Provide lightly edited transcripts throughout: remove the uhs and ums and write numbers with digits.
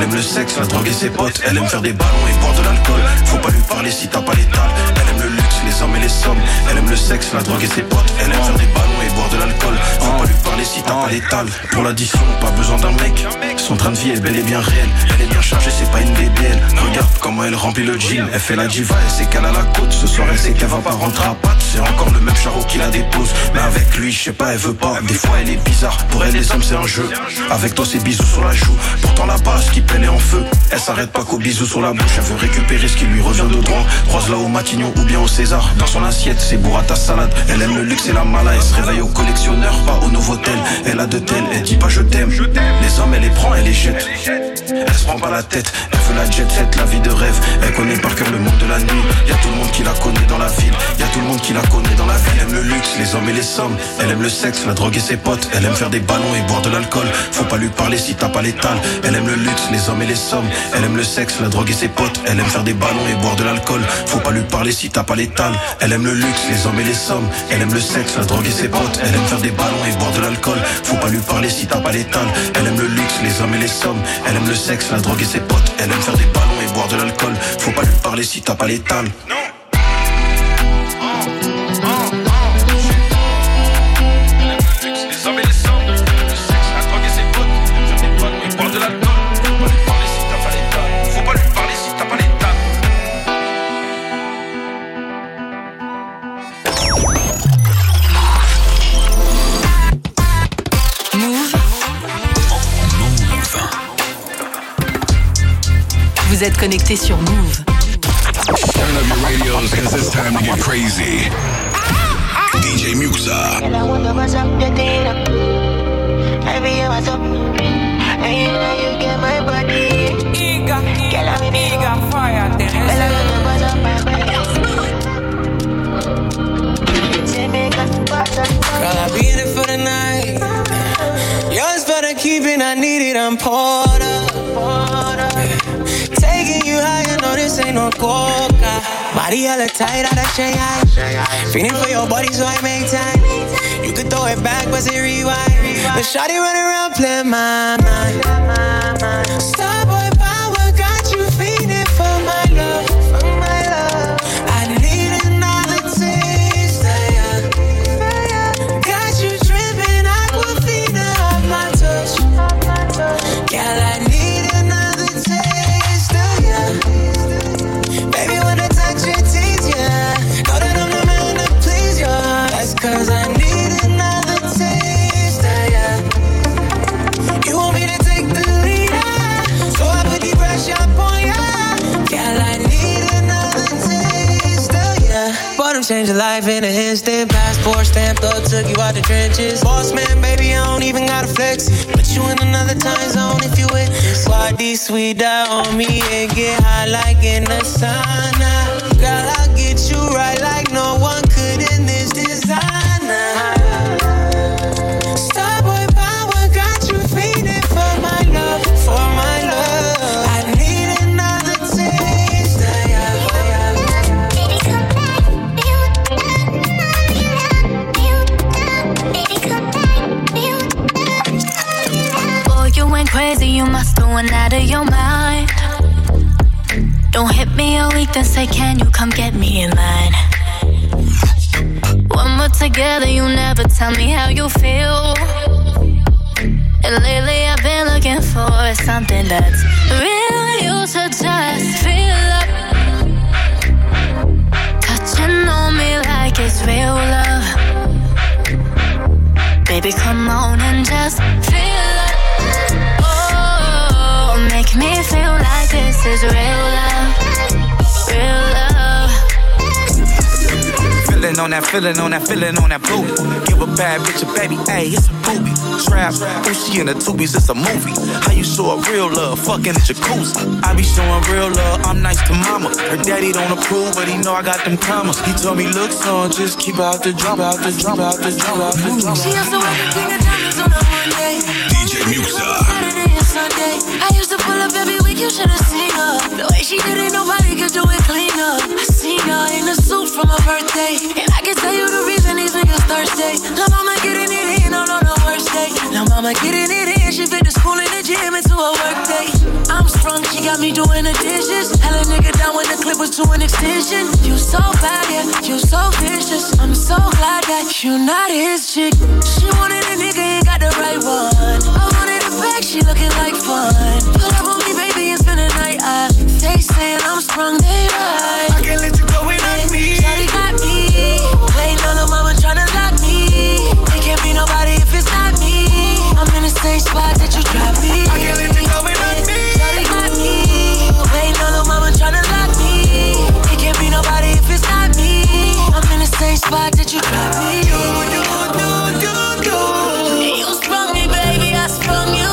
aime le sexe, la drogue et ses potes. Elle aime faire des ballons et boire de l'alcool. Faut pas lui parler si t'as pas l'étal. Elle aime le luxe, les hommes et les sommes. Elle aime le sexe, la drogue et ses potes. Elle aime faire des ballons et boire de l'alcool. Faut pas lui parler si t'as pas l'étal. Pour l'addition, pas besoin d'un mec. Son train de vie est bel et bien réel. Elle est bien chargée, c'est pas une BBL. Regarde comment elle remplit le jean. Elle fait la diva, elle sait qu'elle a la côte. Ce soir elle sait qu'elle va pas rentrer à patte. C'est encore le même charreau qui la dépose. Mais avec lui, je sais pas, elle veut pas. Des fois elle est bizarre, pour elle les hommes c'est un jeu. Avec toi c'est bisous sur la joue. Pourtant la base qui peine est en feu. Elle s'arrête pas qu'aux bisous sur la bouche. Elle veut récupérer ce qui lui revient de droit. Croise-la au Matignon ou bien au César. Dans son assiette c'est burrata salade. Elle aime le luxe et la mala. Elle se réveille au collectionneur, pas au Novotel. Elle a de telles, elle dit pas je t'aime. Les hommes elle les prend, elle les jette. Elle se prend pas la tête, elle veut la jet set, la vie de rêve. Elle connaît par cœur le monde de la nuit. Y'a tout le monde qui la connaît dans la ville. Y'a tout le monde qui la connaît dans la ville. Elle aime le luxe, les hommes et les sommes. Elle aime le sexe, la drogue et ses potes. Elle aime faire des ballons et boire de l'alcool. Faut pas lui parler si t'as pas l'étal. Elle aime le luxe, les hommes et les sommes. Elle aime le sexe, la drogue et ses potes. Elle aime faire des ballons et boire de l'alcool. Faut pas lui parler si t'as pas l'étal. Elle aime le luxe, les hommes et les sommes. Elle aime le sexe, la drogue et ses potes. Elle aime faire des ballons et boire de l'alcool. Faut pas lui parler si t'as pas l'étal. Elle aime le luxe, les hommes et les sommes. Elle aime le sexe, la drogue et ses potes. Elle aime faire des ballons et boire de l'alcool. Faut pas lui parler si t'as pas l'étal. Vous êtes connecté sur Move. Turn up your radios, cause it's time to get crazy. DJ Muxa. Fire. Girl, I'll be in it for the night. Yours for the keeping, I need it, I'm poured up. Taking you high, I know this ain't no coca. Body hella tight, out of Shanghai. Feeling for your body, so I make time. You could throw it back, but it rewind. But shawty run around, play my mind. Starboy power, got you feeling for my love, for my love. I need another taste of ya. Got you dripping, Aquafina off my touch. Girl, I need another taste of ya. Baby, when I touch your teeth, yeah. Know that I'm the man to please your heart. That's cause I need another taste of ya. You want me to take the lead, so I put the pressure upon ya. Girl, I need another taste of ya. Bought him, changed your life in an instant. Passport stamped up, took you out the trenches. Boss man, baby, I don't even gotta flex it. Put you in another time zone if you with this. Why these sweet out on me and get high like in the sauna. Girl, I'll get you right like no one could in this designer. Starboy power, got you feeling for my love, for my love. I need another taste of ya. Boy, you went crazy, you must have went out of your mind. Don't hit me all week, then say, can you come get me in line? When we're together, you never tell me how you feel. And lately I've been looking for something that's real. You should just feel up, touching on me like it's real love. Baby, come on and just feel up. Oh, make me feel like this is real love, real love. Feeling on that, feeling on that, feeling on that booty. Give a bad bitch a baby, ayy, it's a movie. Trap, Uchi and the tubies, it's a movie. How you show a real love, fucking a jacuzzi. I be showing real love, I'm nice to mama. Her daddy don't approve, but he know I got them commas. He told me, look son, just keep out the drama, out the drama, out the drama, out the drama. She used to work a king of diamonds on a Monday. DJ Muxa. Saturday and Sunday. I used to pull up every week, you should've seen her. The way she did it, nobody could do it cleaner. I seen her in a suit from her birthday. And I can tell you the reason these niggas thirsty. Lil' mama getting it in on the worst day. Lil' mama getting it in, she fit the school and the gym into a work day. I'm strong. got me doing the dishes. Hella nigga down when the clip was to an extension. You so bad, yeah, you so vicious. I'm so glad that you not his chick. She wanted a nigga, ain't got the right one. I wanted a bag, she looking like fun. Pull up on me, baby, and spend the night. They saying I'm sprung, they right. I can't let you go without me. Shawty got me. Waiting on the mama tryna lock me. It can't be nobody if it's not me. I'm in the same spot that you dropped me. I can't let you go without me. Shawty got me. Waiting on the mama tryna lock me. It can't be nobody if it's not me. I'm in the same spot that you dropped me. And you sprung me, baby, I sprung you.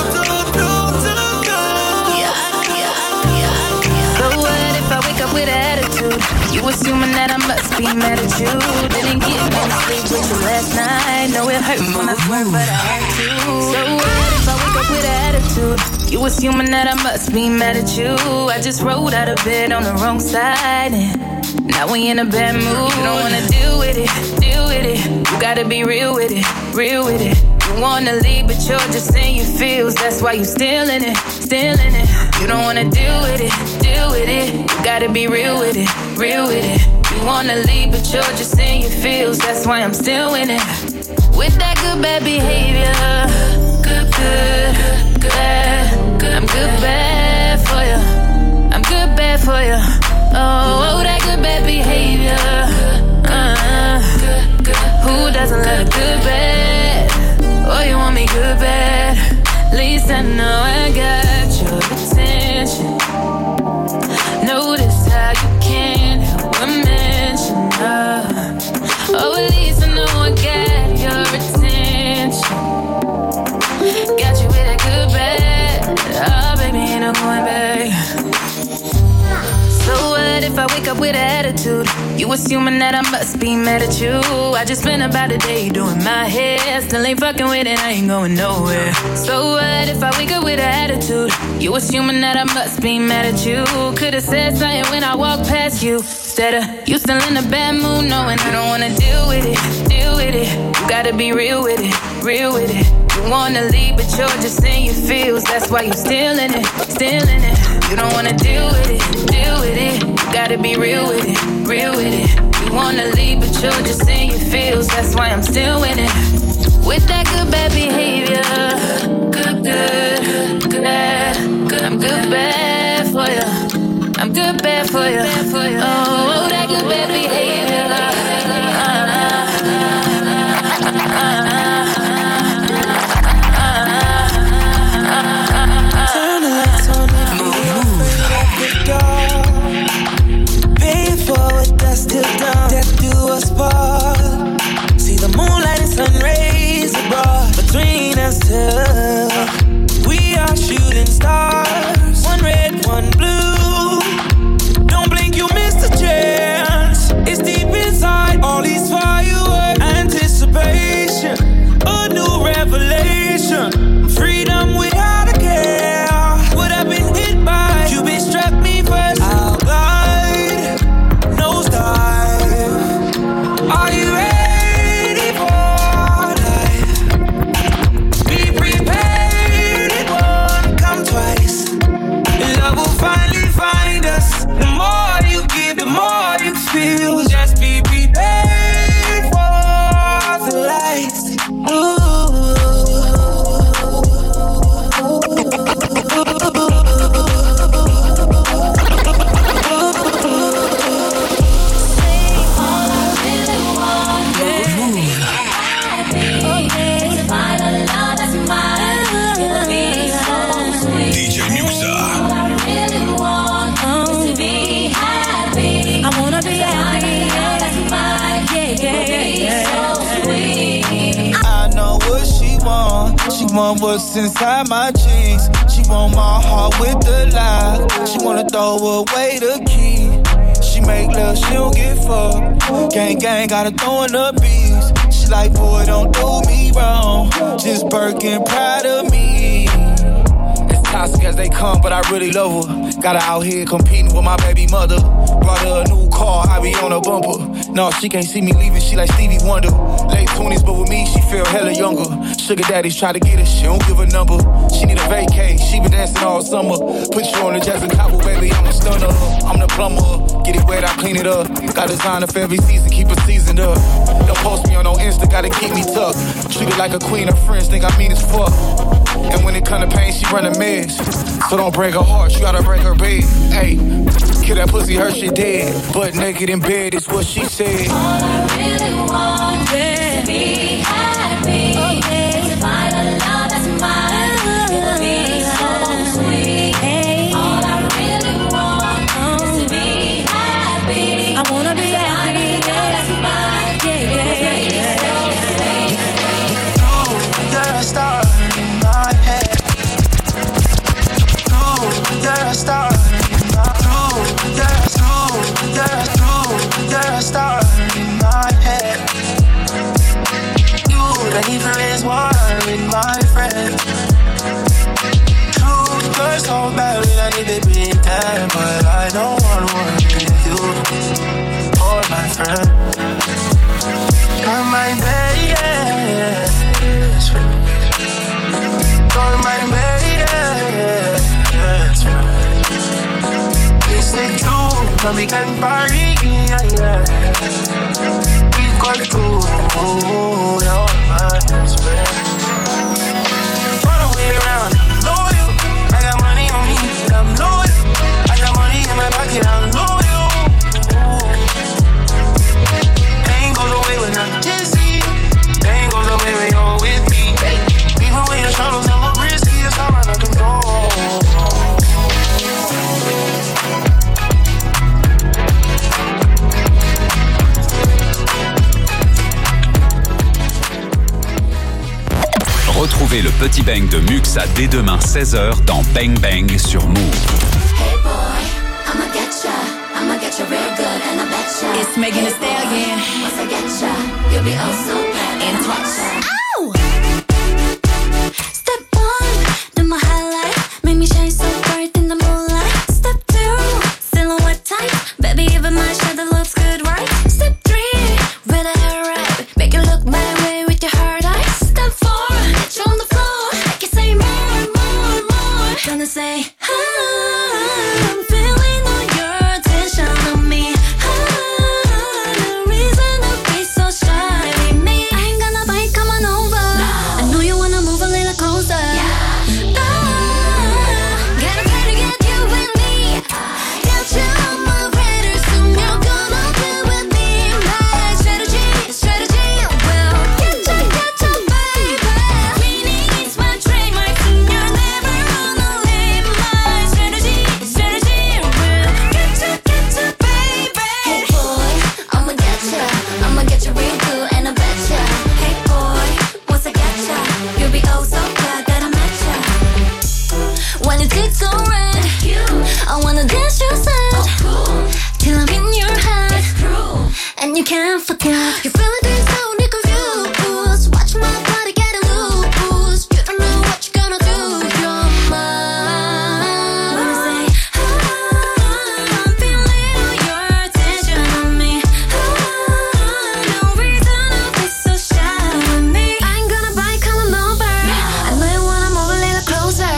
With attitude, you assuming that I must be mad at you. Didn't get no sleep with you last night. No, it hurt when I swear, but I had to. So what if I wake up with attitude? You assuming that I must be mad at you. I just rolled out of bed on the wrong side, and now we in a bad mood. You don't wanna deal with it, deal with it. You gotta be real with it, real with it. You wanna leave, but you're just in your feels. That's why you still in it, still in it. You don't wanna deal with it, deal with it. You gotta be real with it, real with it. You wanna leave, but you're just in your feels. That's why I'm still in it. With that good bad behavior, good, bad. I'm good bad for you. I'm good bad for you. Oh, that good bad behavior. Who doesn't love a good bad? Oh, you want me good bad? At least I know I got your attention. Notice how you can't help but mention oh, at least I know I got your attention. Got you with that good bad. Oh, baby, ain't no going back. So what if I wake up with attitude? You assuming that I must be mad at you. I just spent about a day doing my hair. Still ain't fucking with it, I ain't going nowhere. So what if I wake up with attitude? You assuming that I must be mad at you. Could've said something when I walked past you. Instead of you still in a bad mood, knowing I don't wanna deal with it, deal with it. You gotta be real with it, real with it. You wanna leave, but you're just in your feels. That's why you still in it, still in it. You don't wanna deal with it, deal with it. You gotta be real with it, real with it. You wanna leave, but you're just in your feels. That's why I'm still in it. With that good bad behavior, good, bad. I'm good bad for you. I'm good bad for you. Oh, that good bad behavior. Turn the lights on and pay it forward, that's till dawn. Death do us part. See the moonlight and sun rays abroad between us two. We are shooting stars, one red, one blue. Don't blink, you missed a chance. It's deep inside all these fireworks. Anticipation, a new revelation. Freedom without a care. Would have been hit by Cupid, strapped me first. I'll glide, nosedive. Are you ready for life? Be prepared, it won't come twice. Love will finally find us. The more you give, the more you feel. Just be prepared for the lights. Ooh. She want what's inside my jeans. She want my heart with the lie. She wanna throw away the key. She make love, she don't get fucked. Gang, gang, gotta throw in the beats. She like, boy, don't do me wrong. Just Birkin, proud of me. toxic as they come, but I really love her. Got her out here competing with my baby mother. Brought her a new car, I be on her bumper. No, she can't see me leaving, she like Stevie Wonder. Late 20s, but with me, she feel hella younger. Sugar daddies try to get her, she don't give a number. She need a vacay, she been dancing all summer. Put you on the Jasmine Cabo, baby, I'm a stunner. I'm the plumber, get it wet, I clean it up. Got designer for every season, keep it seasoned up. Don't post me on no Insta, gotta keep me tucked. Treat it like a queen, her friends think I mean as fuck. And when it come to pain, she run a mess. So don't break her heart, you gotta break her bed. Hey, kill that pussy, her shit dead. Butt naked in bed is what she said. All I really want is to be happy. To find a love that's mine. It'll be so sweet. All I really want is to be happy. I wanna be happy. That's mine. Yeah. You're a star in my head. You're a star in my You're a star in my head. You, the ether is water in my friend. True, you're so bad, I need to be dead, but I don't want to work with you or my friend. You're my best friend. You're my best friend. We stay true, but we can party, yeah. We got through, you're my best friend. Run away around, loyal. I got money on me, I'm loyal. I got money in my pocket, I'm loyal. Pain goes away when I'm dizzy. Pain goes away when you're with me. Even when your troubles never risky, it's all out of control. Retrouvez le Petit Bang de Muxa dès demain 16h dans Bang Bang sur Move. Hey boy, I'ma get ya real good and I bet ya. It's Megan Thee Stallion. Once I get ya, you'll be oh so bad and touch ya. Ow! Step 1, do my highlight, make me shine so bright in the moonlight. Step 2, silhouette tight, baby even my shadow looks good, right? Step 3, with a hair right, make you look my way with your hard eyes. Step 4, get you on the floor, make you say more, more, more. Gonna say, I'm feeling all your attention on me. The reason to be so shy with me. I ain't gonna bite, come on over. I know you wanna move a little closer. Gotta try to get you with me. Get you on my radar, soon you're gonna be with me. My strategy will get you, baby. Meaning it's my trademark, soon you're never gonna leave. My strategy will get you, baby. Hey boy, I'ma get you real good and I bet ya. Hey boy, once I get ya, you'll be oh so glad that I met ya. When it gets red, I wanna dance your side till I'm in your head, and you can't forget. You're feeling this so confused. Watch my body get loose. You don't know what you're gonna do. You're mine. When I say, I'm feeling all your attention on me. No reason to be so shy with me. I ain't gonna bite, come on over. I know you wanna move a little closer.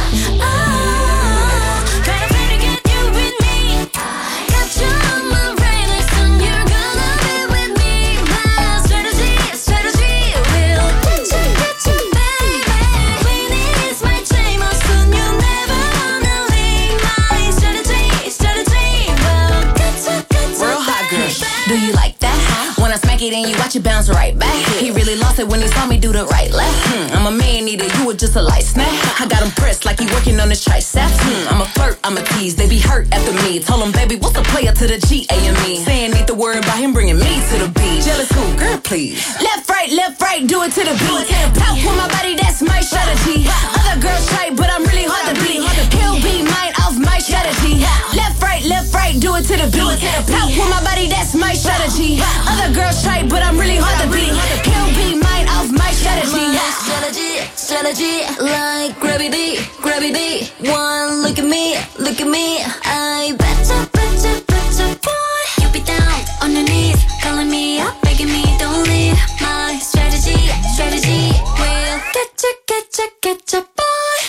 Try to play to get you with me. Got you on my radar, soon you're gonna be with me. My strategy will get you, baby. Winning is my dream, oh soon you'll never wanna leave. My strategy will get you, Real hot girl. baby. Do you like that? When I smack it and you watch it bounce right back. He really lost it when he saw me do the right left. I'm a man eater, you were just a light snack. I got him pressed like he working on his triceps. I'm a flirt, I'm a tease, they be hurt after me. Told him, baby, what's the player to the G-A-M-E? Saying need to worry about him bringing me to the beat. Jealous who? Girl, please. Left, right, do it to the beat. Talk with my body, that's my strategy. Other girls try, but I'm really hard to beat. He'll be mine off my strategy. Left, right, do it to the beat. Talk with my body, that's my strategy. Other girls try, but I'm really hard to beat. He'll be mine off my strategy. Strategy, like gravity, baby. One, look at me, I betcha, betcha, betcha, boy. You be down on your knees, calling me up, begging me, don't leave. My strategy will get ya, boy.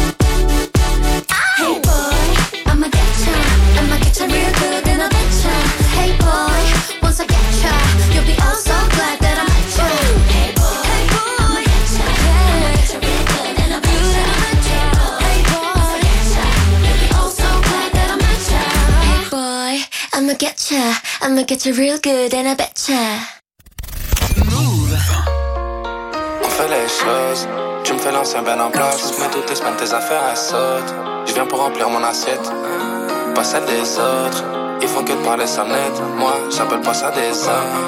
Hey boy, I'ma get ya real good and I betcha. Hey boy, once I get ya, you'll be all so glad that I met ya. Hey boy, I'ma get ya real good and I betcha. Hey boy, you'll be all so glad that I met ya. Hey boy, I'ma get ya real good and I betcha. Move. On fait les choses. Tu me fais l'ancien ben en place, mais toutes les semaines tes affaires elles sautent. Je viens pour remplir mon assiette, pas celle des autres. Ils font que de parler sans net, moi j'appelle pas ça des hommes.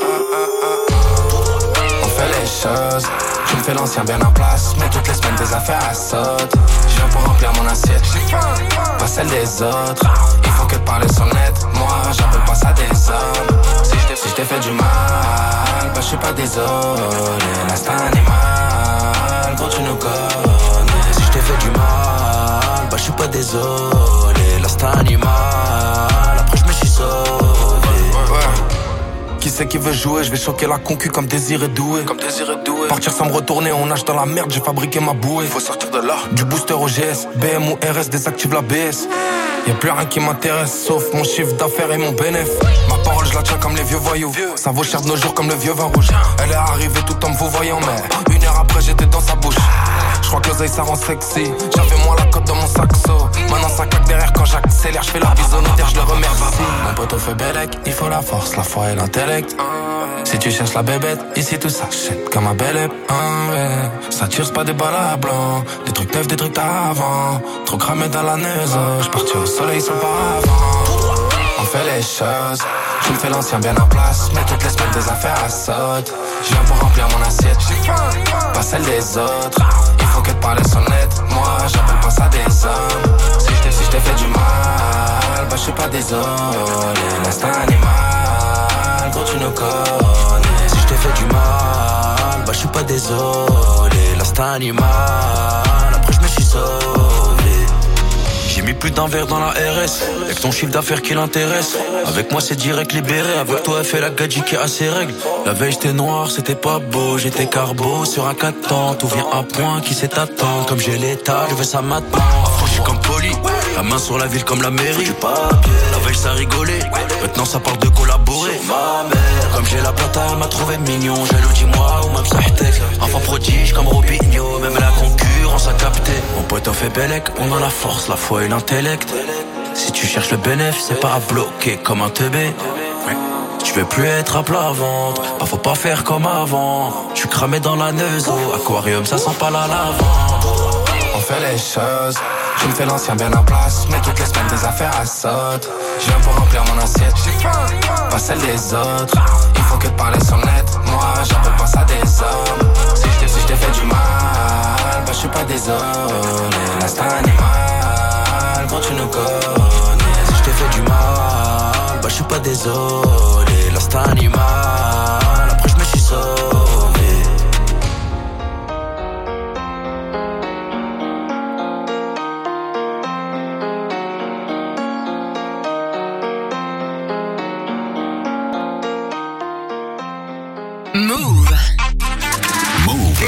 On fait les choses, tu me fais l'ancien bien en place, mais toutes les semaines tes affaires elles sautent. Je viens pour remplir mon assiette, pas celle des autres. Ils font que de parler sans net, moi j'appelle pas ça des hommes. Si je t'ai fait du mal, bah je suis pas désolé, l'instinct animal. Quand tu nous connais, si je t'ai fait du mal, bah je suis pas désolé, l'instinct animal. Après je me suis sauvé. Qui c'est qui veut jouer? Je vais choquer la concu comme Désiré Doué. Partir sans me retourner, on nage dans la merde, j'ai fabriqué ma bouée. Faut sortir de là. Du booster au GS, BM ou RS, désactive la BS. Y'a plus rien qui m'intéresse, sauf mon chiffre d'affaires et mon bénéf. Ma parole je la tiens comme les vieux voyous. Ça vaut cher de nos jours comme le vieux vin rouge. Elle est arrivée tout en me vous voyant, mais une heure après j'étais dans sa bouche. Je crois que l'oseille ça rend sexy. J'avais moi la cote dans mon saxo. Maintenant ça claque derrière quand j'accélère. J'fais la bise au notaire, je le remercie. Mon poteau fait bellec, il faut la force, la foi et l'intellect. Si tu cherches la bébête, ici tout s'achète comme un bel ép. Ça tire, c'est pas des balles à blanc. Des trucs neufs, des trucs d'avant. Trop cramé dans la neuse, j'partis au soleil sur le paravent. On fait les choses, tu me fais l'ancien bien en place, mais toutes les semaines tes affaires elles sautent. Je viens pour remplir mon assiette, pas celle des autres. Il faut que de parler son net, moi j'appelle pas ça des hommes. Si je t'ai fait du mal, bah je suis pas désolé, l'instinct animal. Quand tu nous connais, si je t'ai fait du mal, bah je suis pas désolé, l'instinct animal. Après je me suis sauvé. J'ai mis plus d'un verre dans la RS, avec ton chiffre d'affaires qui l'intéresse. Avec moi c'est direct libéré, avec toi elle fait la gadget qui a ses règles. La veille j'étais noir, c'était pas beau, j'étais carbo sur un 4 temps. Tout vient à point, qui sait t'attendre, comme j'ai l'état, je veux ça maintenant. Affranchi comme poli, la main sur la ville comme la mairie. La veille ça rigolait, maintenant ça parle de collaborer. Ma mère, comme j'ai la plata, elle m'a trouvé mignon. Jaloux dis-moi, ou même Sahtek. Enfant prodige comme Robinho, même la concurrence a capté. Mon pote en fait bellec, on a la force, la foi et l'intellect. Si tu cherches le bénéfice, c'est pas à bloquer comme un teubé. Tu veux plus être à plat ventre, bah faut pas faire comme avant. J'suis cramé dans la neuzo, aquarium ça sent pas la lavande. On fait les choses, tu me fais l'ancien bien en place, mais toutes les semaines tes affaires elles sautent. Je viens pour remplir mon assiette, pas celle des autres. Il faut que de parler son net, moi j'appelle pas ça des hommes. Si je t'ai fait du mal, bah je suis pas désolé, l'instinct animal. Quand tu nous connais, si je t'ai fait du mal, bah je suis pas désolé, l'instinct animal. Après je me suis sauvé. Move. Move.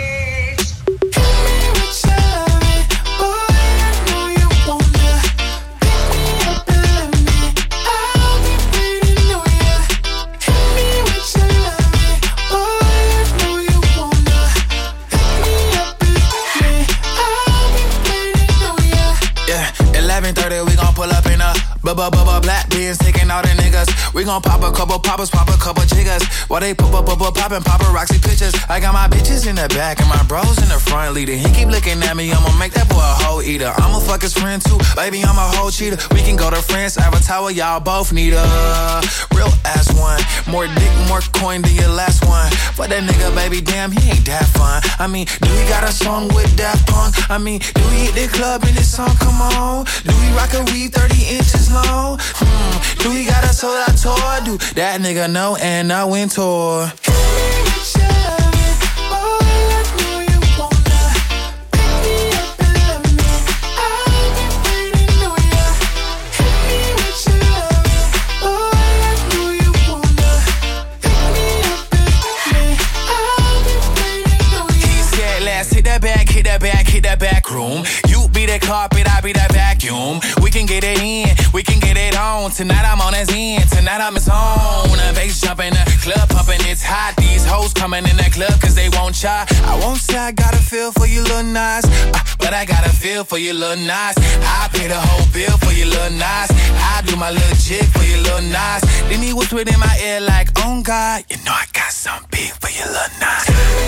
Bubba black beans taking all the niggas. We gon' pop a couple poppers, pop a couple jiggers. While they poppin' paparazzi pictures. I got my bitches in the back and my bros in the front leader. He keep looking at me, I'ma make that boy a hoe eater. I'ma fuck his friend too, baby I'm a hoe cheater. We can go to France, Avatar, y'all both need a real ass one. More dick, more coin than your last one. Fuck that nigga, baby, damn, he ain't that fun. I mean, do he got a song with Daft Punk? I mean, do he hit the club in this song? Come on. Do he rock a weave 30 inches long? Do he got a sold out tour? Do that nigga know and I went tour. vacuum. We can get it in, we can get it on. Tonight I'm on his end, tonight I'm his own. The bass jumping, the club pumping, it's hot. These hoes coming in that club cause they won't try. I won't say I got a feel for you little Nas, but I got a feel for you little Nas. I pay the whole bill for you little Nas. I do my little jig for you little Nas. Then he whispered in my ear like, oh God, you know I got something big for you little Nas.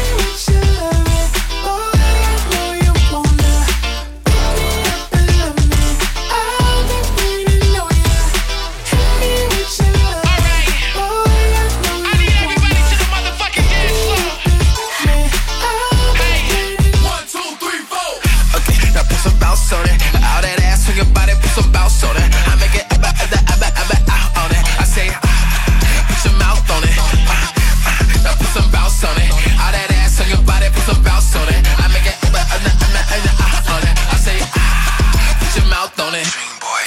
On it, all that ass on your body, put some bounce on it. I make it on it. I say, put your mouth on it. Now put some bounce on it. All that ass on your body, put some bounce on it. I make it on it. I say, put your mouth on it. Dream boy.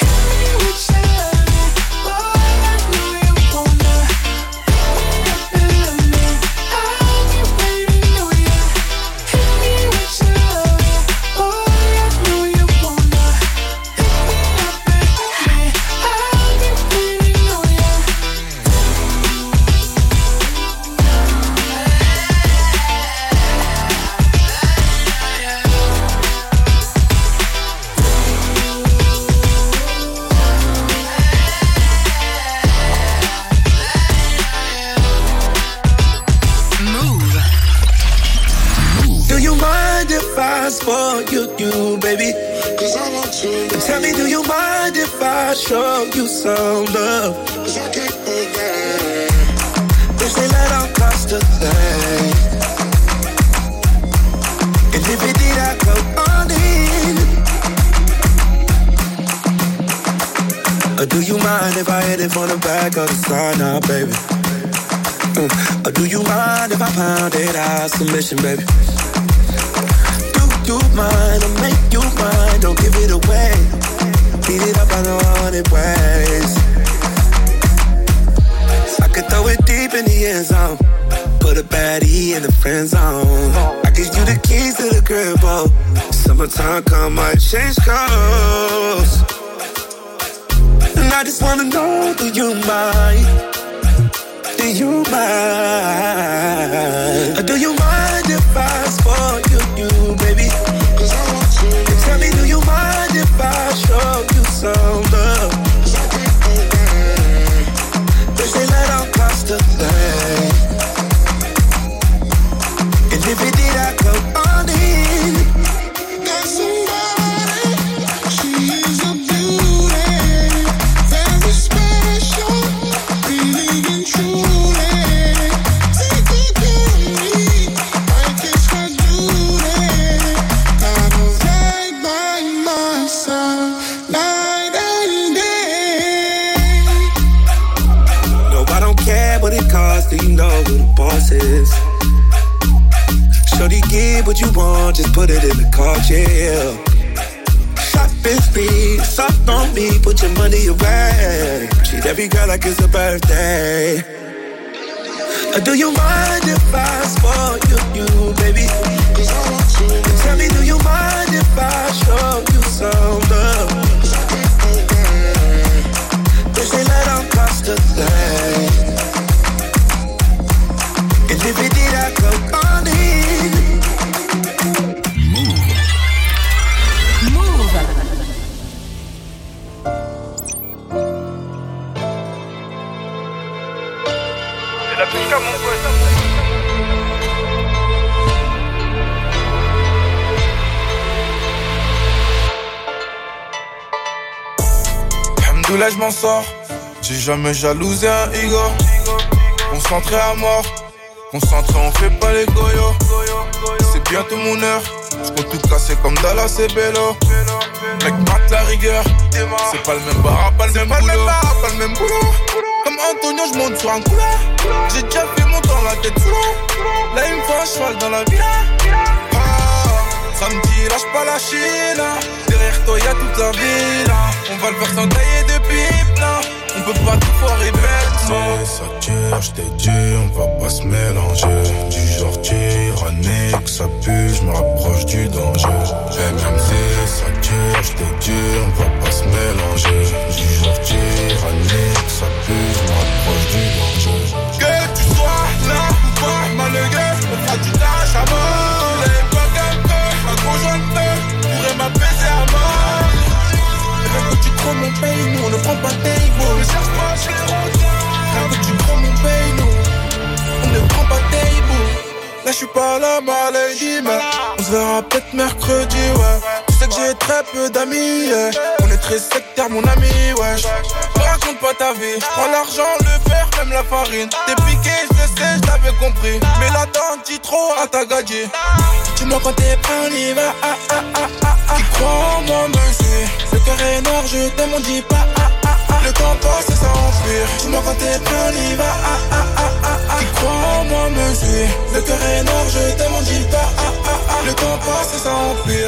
For you, baby. Cause I want to. Tell me, do you mind if I show you some love? Cause I can't forget. They say let don't cost a thing. And if it did, I go on in. Or do you mind if I hit it from the back of the side now, baby? Or do you mind if I pound it out submission, baby? You mind, I'll make you mine. Don't give it away. Beat it up on 100 ways. I could throw it deep in the end zone. Put a baddie in the friend zone. I give you the keys to the crib, oh. Summertime come, might change clothes. And I just wanna know, do you mind? Do you mind? Or do you mind if I spoil you, baby? Cause I want to. Tell me, do you mind if I show you some love? Cause I can't forget. They say let don't cost a thing. And if it did, I go on in. Got somebody, she is a beauty, very special, really and truly. Take it to me, like it's her duty. Gotta ride by my side, night and day. No, I don't care what it costs, do you know who the boss is? Shorty, give what you want, just put it in the car, yeah. Shopping spree, soft on me, put your money away. Treat every girl like it's a birthday. Or do you mind if I spoil you, baby? Cause I want to. Tell me, do you mind if I show you some love? Cause I can't forget. They say let don't cost a thing. And if it did, I go on in. Là je m'en sors, j'ai jamais jalousé un ego. Concentré à mort, concentré on fait pas les goyos. C'est bientôt mon heure, j'compte tout casser comme Dallas et Bello. Mec mate la rigueur, c'est pas le même bar, pas le même boulot. Comme Antonio j'monte sur un couleur. J'ai déjà fait mon temps la tête sous l'eau. Là il me faut un cheval dans la villa. Samedi lâche pas la Chine. Derrière toi y'a toute la ville. On va le faire sans tailler de pipe, non. On peut pas tout foirer bête, non. Ça tire, j't'ai dit, on va pas se mélanger. Du genre tyrannique, ça pue, j'me rapproche du danger. MMC, ça dure, je te dis, on va pas se mélanger. Du genre tyrannique, ça pue, je m'approche du danger. Que tu sois là ou pas, malheureux, on fera du tâche à mort. Les bugs un peu, ma conjointe pourrait m'apaiser à mort. Et même que tu prends mon pays, nous on ne prend pas tes mots. Ne cherche pas, je les retiens. Même que tu prends mon pays, nous on ne prend pas tes mots. Là je suis pas là, ma lady, mais on se verra peut-être mercredi, ouais. Tu sais que j'ai très peu d'amis, yeah. On est très sectaire, mon ami, ouais. Me raconte pas ta vie, prends l'argent, le verre, même la farine. T'es piqué, je le sais, je t'avais compris. Mais la dent dit trop à ta gadget. Dis-moi quand t'es prêt, on y va, Qui croit en moi me suit. Le cœur est noir, je t'aime, on dit pas, Le temps passe et ça enfuir. Dis-moi quand t'es prêt, on y va, Qui croit en moi me suit. Le cœur est noir, je t'aime, on dit pas, Le temps passe et ça empire.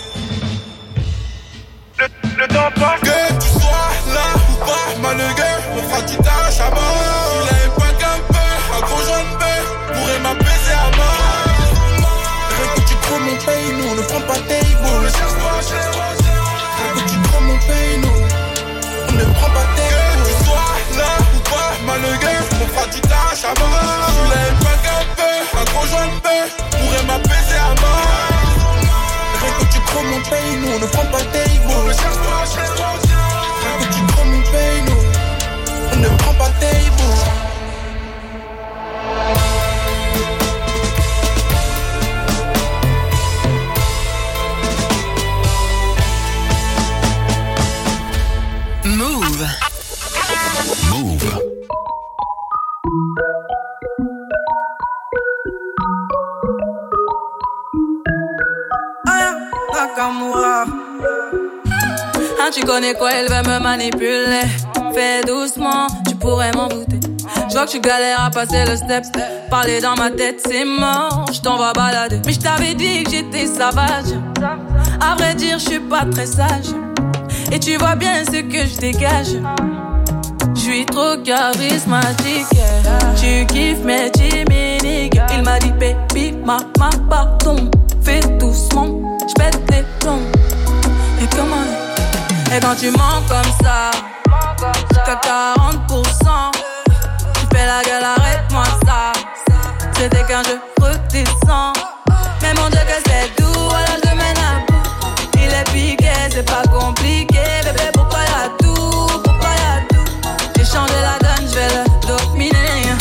Le temps passe. Que tu sois là ou pas, malheureux, on fera du tâche à mort. Il avait pas qu'un peu, un gros jaune peu, pourrait m'apaiser à mort. Rien que tu prends mon pays, nous on ne prend pas tes mots. Ne cherche pas, je les retiens. Rien que tu prends mon pays, nous on ne prend pas tes mots. Que tu sois là ou pas, malheureux, on fera du tâche à mort. Il avait pas qu'un peu, un gros jaune peu, pourrait m'apaiser à mort. Rien que tu prends mon pays, nous on ne prend pas tes mots. Ne cherche pas, je les retiens. Rien que tu prends mon pays, nous on ne prend pas tes mots. Move. Move. Nakamura. Ah, tu connais quoi, elle veut me manipuler. Fais doucement, tu pourrais m'en douter. Je vois que tu galères à passer le step. Parler dans ma tête, c'est mort. Je t'envoie balader. Mais je t'avais dit que j'étais sauvage. À vrai dire, je suis pas très sage. Et tu vois bien ce que je dégage. Je suis trop charismatique. Tu kiffes mes chimiques. Il m'a dit baby, ma pardon. Fais doucement, j'pète les plombs. Et comment? Et quand tu mens comme ça, jusqu'à 40%. Tu fais la gueule, arrête-moi ça. C'était qu'un jeu, redescends. Mais mon Dieu que c'est doux, alors je mène à bout. Il est piqué, c'est pas compliqué. Bébé, pourquoi y'a tout? Pourquoi y'a tout? J'ai changé la donne, j'vais le dominer.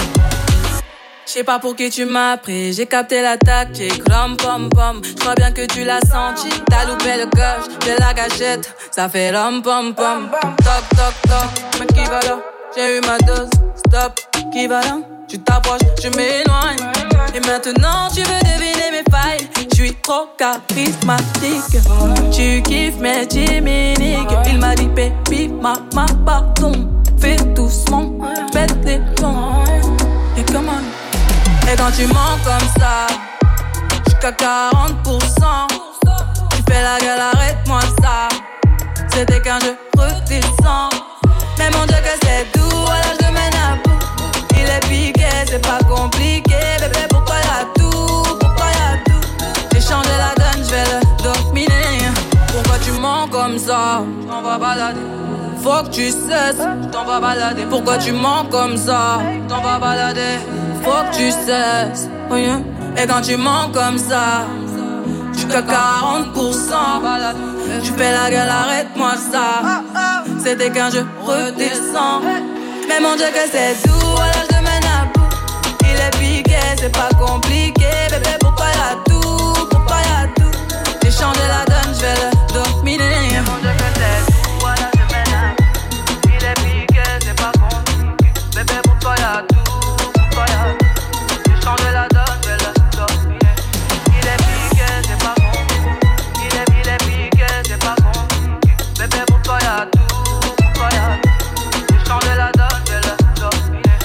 J'sais pas pour qui tu m'as pris, j'ai capté la tactique. Rom pom pom, j'crois bien que tu l'as senti. T'as loupé le coche de la gâchette, ça fait rom pom pom. Toc toc toc, mais qui va là? J'ai eu ma dose, stop, qui va là? Tu t'approches, je m'éloigne. Et maintenant tu veux deviner mes failles. J'suis trop charismatique. Tu kiffes mes chimiques. Il m'a dit baby, ma pardon. Fais doucement, pète les plombs. Et comment? Et quand tu mens comme ça, jusqu'à 40%. Tu fais la gueule, arrête-moi ça. C'était qu'un jeu, redescends. Mais mon Dieu que c'est doux, alors je mène à bout. Il est piqué, c'est pas compliqué. Bébé, pourquoi y'a tout? Pourquoi y'a tout? J'ai changé la donne, j'vais le dominer. Pourquoi tu mens comme ça? T'en vas balader. Faut que tu cesses, t'en vas balader. Pourquoi tu mens comme ça? T'en vas balader. Faut que tu cesses, oh yeah. Et quand tu mens comme ça, jusqu'à 40%. Tu fais la gueule, arrête-moi ça. C'était qu'un jeu, redescends. Mais mon Dieu que c'est doux, alors je mène à bout. Il est piqué, c'est pas compliqué. Bébé, pourquoi y'a tout? Pourquoi y'a tout? J'ai changé la donne, j'vais le dominer. Mon Dieu que c'est doux, alors je mène à bout. Il est piqué, c'est pas compliqué. Bébé, pourquoi y'a tout? Pourquoi y'a tout? J'ai changé la donne, j'vais le dominer. Il est piqué, c'est pas compliqué. Il est piqué, c'est pas compliqué. Bébé, pourquoi y'a tout? Pourquoi y'a tout? J'ai changé la donne, j'vais le dominer.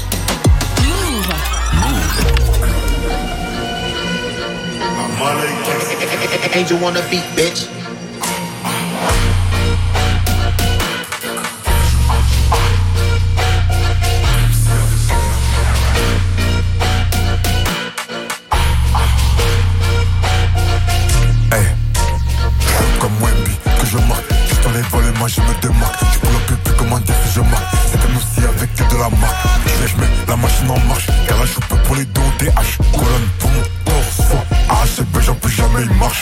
Angel on the beat, bitch. Hey, comme Wemby, marque. Je peux la plus comme un défi, je marque. C'est un aussi avec de la marque. Je mets la machine en marche. Car là je peux pour les dons TH. Colonne pour mon torse. AHCB j'en peux jamais il marche.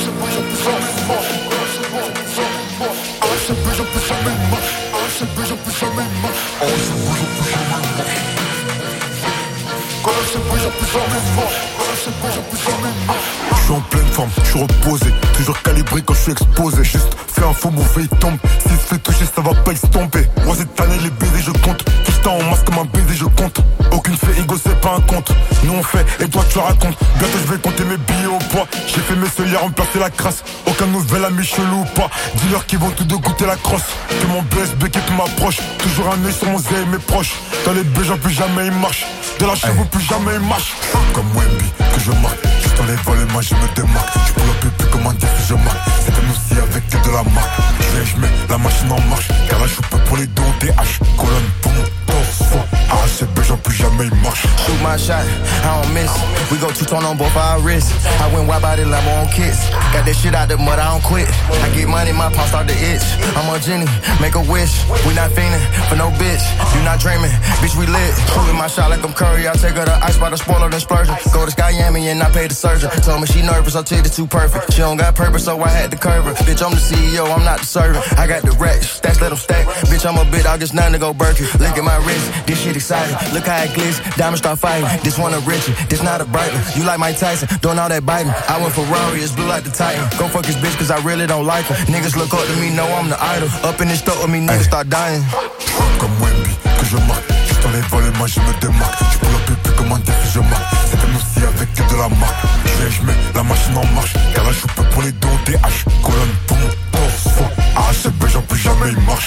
Je suis en pleine forme, je suis reposé, toujours calibré quand je suis exposé. Juste fais un faux mauvais, il tombe. S'il se fait toucher, ça va pas estomper. Moi cette année les baisers je compte. Tout en masque comme un baiser je compte. Aucune fait ego c'est pas un compte. Nous on fait et toi tu racontes. Bientôt je vais compter mes billets au poids. J'ai fait mes seuils à remplacer la crasse. Aucun nouvel ami chelou ou pas. Dis-leur qu'ils vont tous de goûter la crosse. Que mon BSB qui m'approche. Toujours un œil sur mon zé et mes proches. Dans les béjans plus jamais il marche. De la chevaux plus jamais il marche. Comme Wemby que je marque. Juste dans les volets moi je me démarque. Je peux la plus comme un défi je marque. C'est un aussi avec de la marque. Je mets la machine en marche. Car là je peux pour les dons TH. Colonne pour mon torse. AHCB j'en plus jamais il marche. Shoot my shot, I don't miss. We go two-tone on both our wrists. I went wild by the Lambo on kicks. Got that shit out the mud, I don't quit. I get money, my palms start to itch. I'm on Jenny, make a wish. We not fiending for no bitch. You not dreaming, bitch we lit. Shooting my shot like I'm Curry. I take her to ice by the spoiler then splurging. Go to Skyami and I pay the surgeon. Told me she nervous, her titty too perfect. She don't got purpose, so I had to curve her. Bitch, I'm the CEO, I'm not the servant. I got the racks, stacks, let them stack. Bitch, I'm a bit, I'll just nothing to go Berkeley. Look at my wrist, this shit exciting. Look how it glitz, diamonds start fighting. This one a Richie, this not a Brighton. You like Mike Tyson, doing all that biting. I went Ferrari, it's blue like the Titan. Go fuck his bitch, cause I really don't like her. Niggas look up to me, know I'm the idol. Up in this store with me, niggas start dying. Comme Wemby, que je marque. Juste dans les volets, moi je me démarque. Je peux la plus comme un défi, je marque. C'est un aussi avec de la marque. Je mets la machine en marche. Car là je peux pour les dons TH. Colonne pour mon torse. AHCB j'en peux jamais il marche.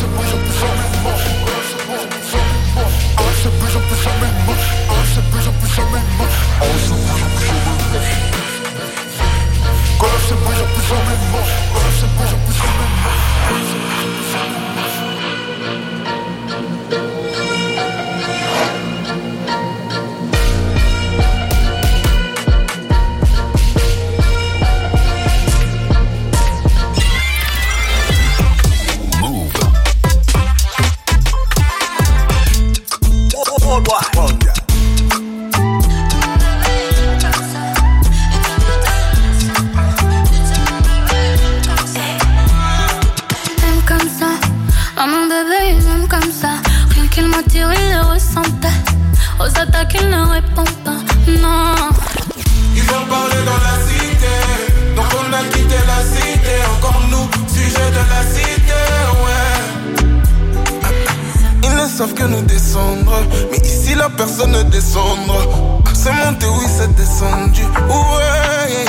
Personne ne descendra. C'est monté, oui, c'est descendu. Ouais.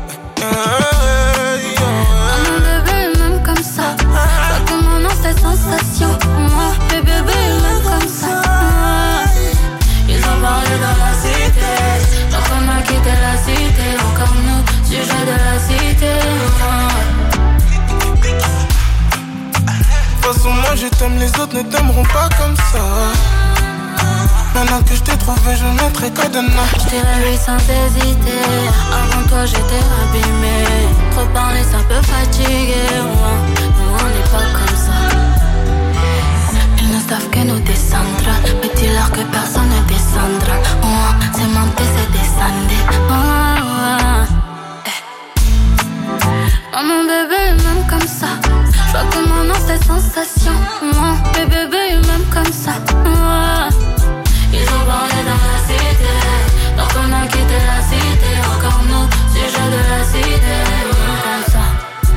Mon bébé, même comme ça. Pas que mon nom, c'est sensation. Moi, les bébés, même comme ça. Ils ont parlé dans la cité. Donc on a quitté la cité. Encore nous, sujet de la cité. De toute façon, moi je t'aime, les autres ne t'aimeront pas comme ça. Maintenant que je t'ai trouvé, je mettrai cadenas. Je dirais oui sans hésiter. Avant toi j'étais abîmé. Trop parler ça peut fatiguer. Nous on n'est pas comme ça. Ils ne savent que nous descendre. Mais dis-leur que personne ne descendra. C'est monter, c'est descendre. Mon bébé même comme ça. Je vois que mon nom c'est sensation. Les bébés même comme ça. Ils ont parlé dans la cité. Donc on a quitté la cité. Encore nous, sujet de la cité. Comme ça.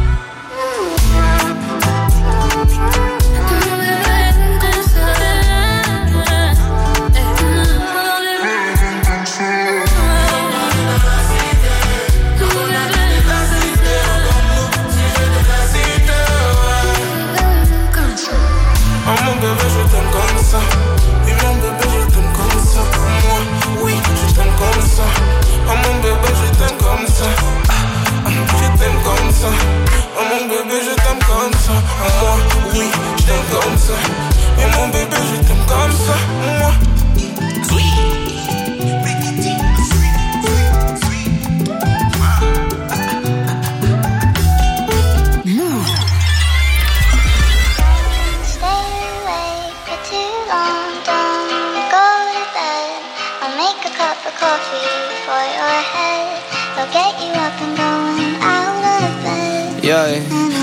Oh mon bébé, je t'aime comme ça. Oui, mon bébé, je t'aime comme ça. Moi, oui, je t'aime comme ça. Oh mon bébé, je t'aime comme ça. Je t'aime comme ça. Oh mon bébé, je t'aime comme ça. Moi, oui, je t'aime comme ça. Et mon bébé, je t'aime comme ça. Moi, oui.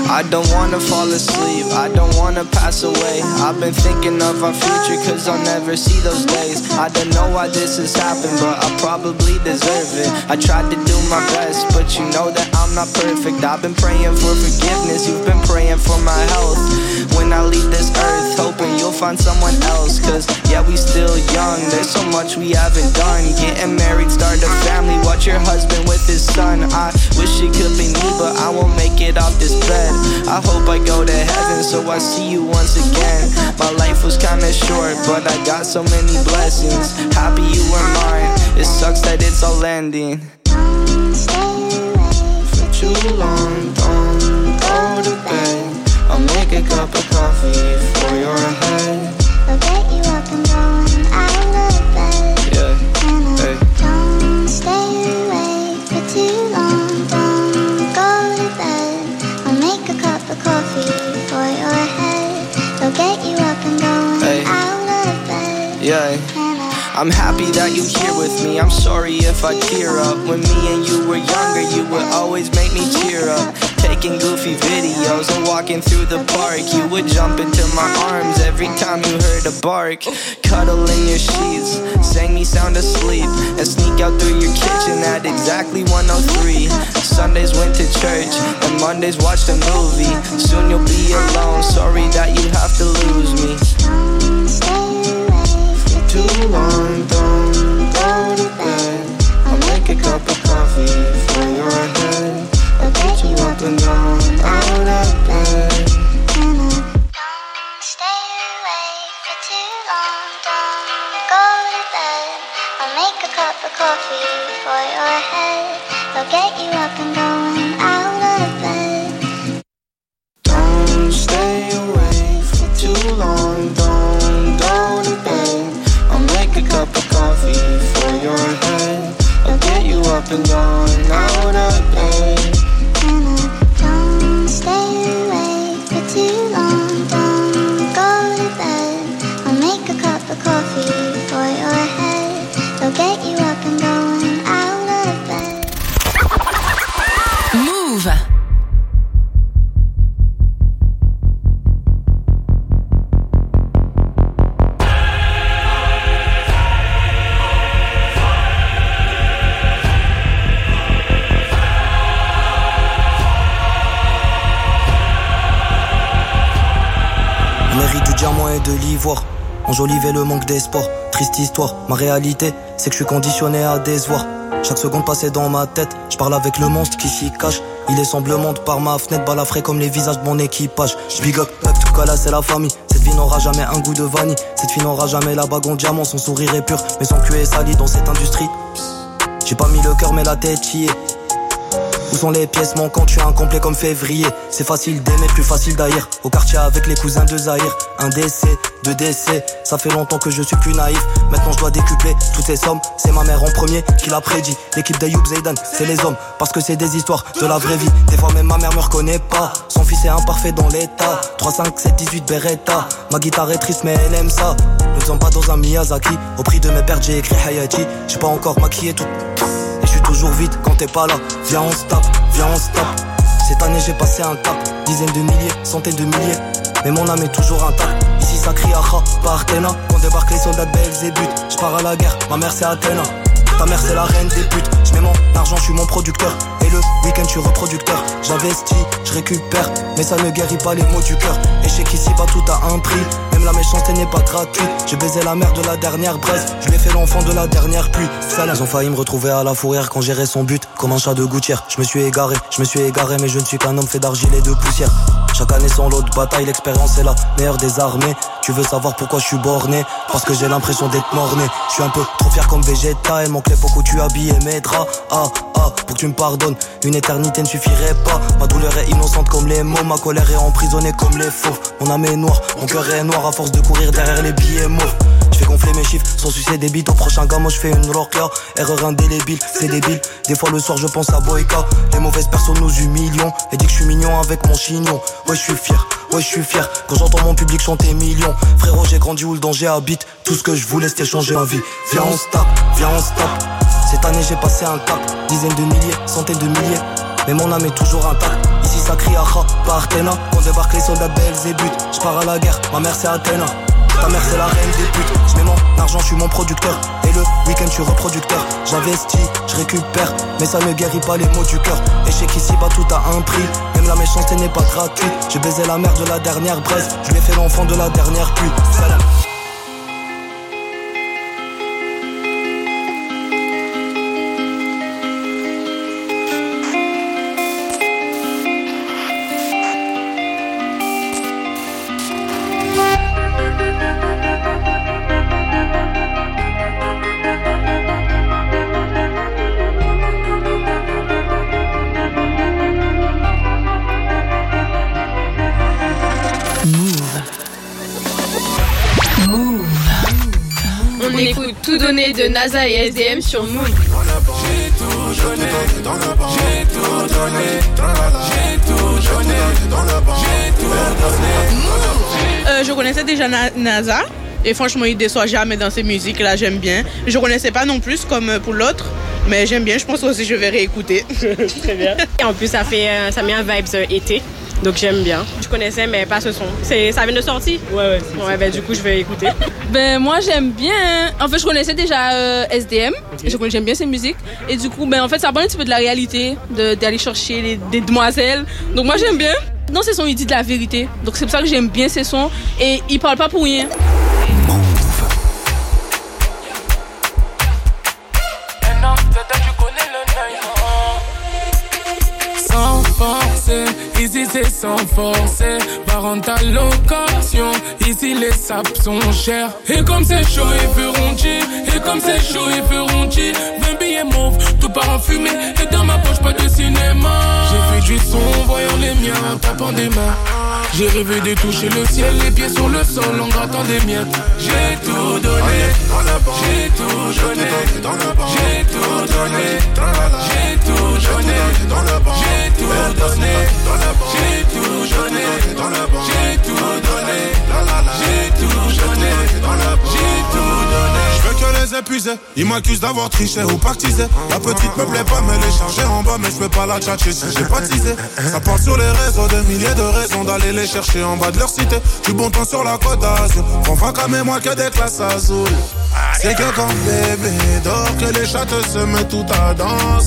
I don't wanna fall asleep, I don't wanna pass away. I've been thinking of our future cause I'll never see those days. I don't know why this has happened, but I probably deserve it. I tried to do my best, but you know that I'm not perfect. I've been praying for forgiveness, you've been praying for my health. When I leave this earth, hoping you'll find someone else. Cause yeah, we still young, there's so much we haven't done. Getting married, start a family, watch your husband with his son. I wish it could be me, but I won't make it off this bed. I hope I go to heaven, so I see you once again. My life was kinda short, but I got so many blessings. Happy you were mine, it sucks that it's all ending. Don't stay away for too long, don't go to bed. I'll make a cup of coffee for your head. I'll get you up and going out of bed. Yeah, hey. Don't stay away for too long, don't go to bed. I'll make a cup of coffee for your head. I'll get you up and going out of bed. Yeah. I'm happy that you're here with me, I'm sorry if I tear up. When me and you were younger, you would always make me cheer up. Taking goofy videos and walking through the park, you would jump into my arms every time you heard a bark. Cuddle in your sheets, sang me sound asleep, and sneak out through your kitchen at exactly 1:03. Sundays went to church, and Mondays watched a movie. Soon you'll be alone, sorry that you have to lose me. Too long, don't go to bed. I'll make a cup of coffee for your head. I'll get you up and down, out of bed. Don't stay away for too long, don't go to bed. I'll make a cup of coffee for your head. I'll get you up and going out of bed. Don't stay away for too long, don't go to bed. Make a cup of coffee for your head. I'll get you up and going out of bed. Don't stay away for too long, don't go to bed. I'll make a cup of coffee for your head. I'll get you up and going out of bed. Move. Diamant et de l'ivoire, enjoliver le manque d'espoir. Triste histoire, ma réalité, c'est que je suis conditionné à décevoir. Chaque seconde passée dans ma tête, je parle avec le monstre qui s'y cache. Il est semblement par ma fenêtre, balafré comme les visages de mon équipage. Je big up, tout cas là c'est la famille. Cette vie n'aura jamais un goût de vanille. Cette fille n'aura jamais la bague en diamant. Son sourire est pur, mais son cul est sali dans cette industrie. J'ai pas mis le cœur mais la tête y est. Où sont les pièces manquantes, je suis incomplet comme février. C'est facile d'aimer, plus facile d'ailleurs. Au quartier avec les cousins de Zahir. Un décès, deux décès, ça fait longtemps que je suis plus naïf. Maintenant je dois décupler toutes ces sommes. C'est ma mère en premier qui l'a prédit. L'équipe d'Ayoub Zaydan, c'est les hommes. Parce que c'est des histoires de la vraie vie. Des fois même ma mère me reconnaît pas. Son fils est imparfait dans l'état. 3, 5, 7, 18 Beretta. Ma guitare est triste mais elle aime ça. Ne sommes pas dans un Miyazaki. Au prix de mes pertes j'ai écrit Hayati. J'suis pas encore maquillé tout. Et je suis toujours vide quand t'es pas là. Viens on se tape, viens on se tape. Cette année j'ai passé un cap. Dizaines de milliers, centaines de milliers. Mais mon âme est toujours intacte. Ici ça crie Akha, pas Artena. Quand débarquent les soldats de Belzébuth. J'pars à la guerre, ma mère c'est Athéna. Ta mère c'est la reine des putes. J'mets mon argent, j'suis mon producteur. Et le week-end j'suis reproducteur. J'investis, j'récupère. Mais ça ne guérit pas les maux du cœur. Échec ici pas tout à un prix. Même la méchanceté n'est pas gratuite. J'ai baisé la mère de la dernière braise. Je l'ai fait l'enfant de la dernière pluie. Ils ont failli me retrouver à la fourrière quand gérais son but. Comme un chat de gouttière. Je me suis égaré, mais je ne suis qu'un homme fait d'argile et de poussière. Chaque année sans l'autre bataille, l'expérience est la meilleure des armées. Tu veux savoir pourquoi je suis borné? Parce que j'ai l'impression d'être mort-né. Je suis un peu trop fier comme Vegeta. Il manque l'époque où tu habillais mes draps. Pour que tu me pardonnes, une éternité ne suffirait pas. Ma douleur est innocente comme les mots. Ma colère est emprisonnée comme les fauves. Mon âme est noire, mon cœur est noir à force de courir derrière les billets mauves. Je fais gonfler mes chiffres sans sucer des bites. Au prochain gamin je fais une roquia. Erreur indélébile, c'est débile. Des fois le soir je pense à Boyka. Les mauvaises personnes nous humilions. Et dis que je suis mignon avec mon chignon. Ouais je suis fier, ouais je suis fier. Quand j'entends mon public chanter millions. Frérot j'ai grandi où le danger habite. Tout ce que je voulais c'était changer ma vie. Viens on se tape, viens on se tape. Cette année j'ai passé un cap. Dizaines de milliers, centaines de milliers. mais mon âme est toujours intacte. Ici ça crie Acha, pas Artena. Quand débarque les soldats Belzébuth, j'pars à la guerre, ma mère c'est Athéna. Ta mère c'est la reine des putes. J'mets mon argent, j'suis mon producteur. Et le week-end j'suis reproducteur. J'investis, j'récupère, mais ça ne guérit pas les maux du cœur. Échec ici bas tout a un prix. Même la méchanceté n'est pas gratuite. J'ai baisé la mère de la dernière braise. Je lui ai fait l'enfant de la dernière pluie. Salam. On écoute Tout donné de NASA et SDM sur Move. J'ai tout donné dans la banque. J'ai tout donné dans la banque. J'ai tout donné dans la banque. J'ai tout donné. Je connaissais déjà NASA et franchement il déçoit jamais dans ses musiques, là j'aime bien. Je connaissais pas non plus comme pour l'autre, mais j'aime bien, je pense aussi je vais réécouter. Très bien. Et en plus ça met un vibes été. Donc j'aime bien. Je connaissais mais pas ce son. Ça vient de sortir. Ouais, ben du coup je vais écouter. Ben moi j'aime bien. En fait je connaissais déjà SDM. Okay. J'aime bien ses musiques. Et du coup ben en fait ça parle un petit peu de la réalité, d'aller chercher des demoiselles. Donc moi j'aime bien. Dans ses sons il dit de la vérité. Donc c'est pour ça que j'aime bien ses sons. Et il parle pas pour rien. Ici c'est sans forcer, parental location. Ici les saps sont chers. Et comme c'est chaud ils feront chier. Et comme c'est chaud ils feront chier. 20 billets mauve, tout part en fumée. Et dans ma poche pas de cinéma. J'ai fait du son, voyant les miens, en tapant des mains. J'ai rêvé de toucher le ciel, les pieds sur le sol en grattant des miettes. J'ai tout donné dans la banque. J'ai tout donné dans la banque. J'ai tout donné dans la banque. J'ai tout donné dans la banque. J'ai tout donné dans la banque. J'ai tout donné dans la banque. J'ai tout donné dans la banque. J'ai tout donné dans la banque. J'ai tout donné. Je veux que les épuiser, ils m'accusent d'avoir triché ou pactisé. La petite me plaît pas, mais les charger en bas, mais je peux pas la tchatcher si j'ai pas teasé. Ça part sur les réseaux, des milliers de raisons d'aller les chercher en bas de leur cité. Du bon temps sur la côte d'Azur. Mon frère et moi que des classes azules. C'est que quand bébé dort, que les chattes se mettent tout à danse.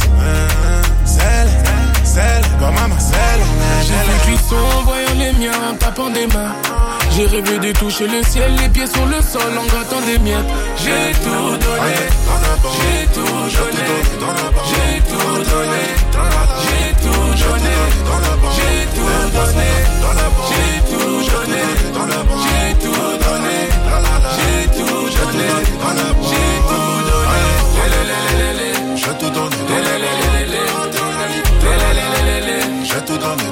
Celle, comme maman, celle. J'ai fait du son, voyant les miens, en tapant des mains. J'ai rêvé de toucher le ciel, les pieds sur le sol en grattant des miettes. J'ai tout donné, j'ai tout donné, j'ai tout donné, j'ai tout donné, j'ai tout donné, j'ai tout donné, j'ai tout donné, j'ai tout donné, j'ai tout donné, j'ai tout donné, j'ai tout donné,